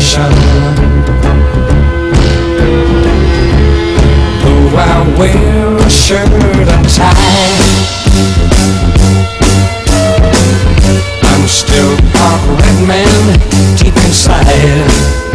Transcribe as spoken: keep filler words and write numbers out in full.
nation. Though I wear a shirt and tie, I'm still part red man deep inside.